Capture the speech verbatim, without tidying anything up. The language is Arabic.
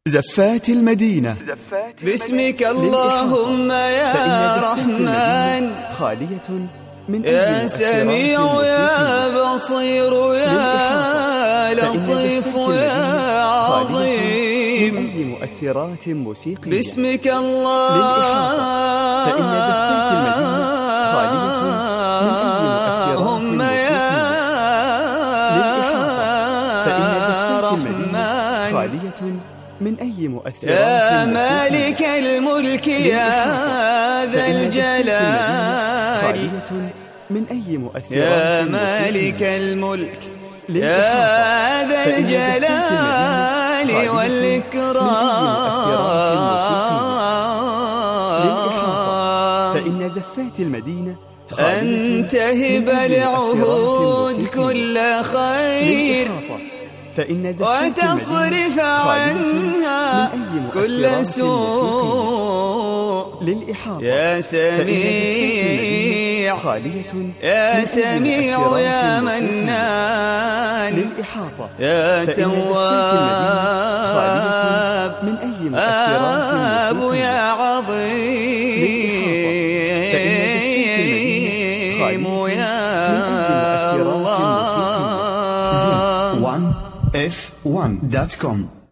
زفات المدينة. باسمك اللهم يا رحمن، خالية من يا سميع يا بصير يا لطيف يا عظيم. مؤثرات موسيقية باسمك اللهم يا رحمن، خالية من أي مؤثرات يا مالك الملك يا ذا الجلال، من أي مؤثرات يا مالك الملك يا ذا الجلال والإكرام. فإن زفات المدينة أن تهب العهود كل خير، وتصرف عنها كل سوء. يا سميع يا سميع يا منان، يا تواب آب يا عظيم يا الله. one f one dot com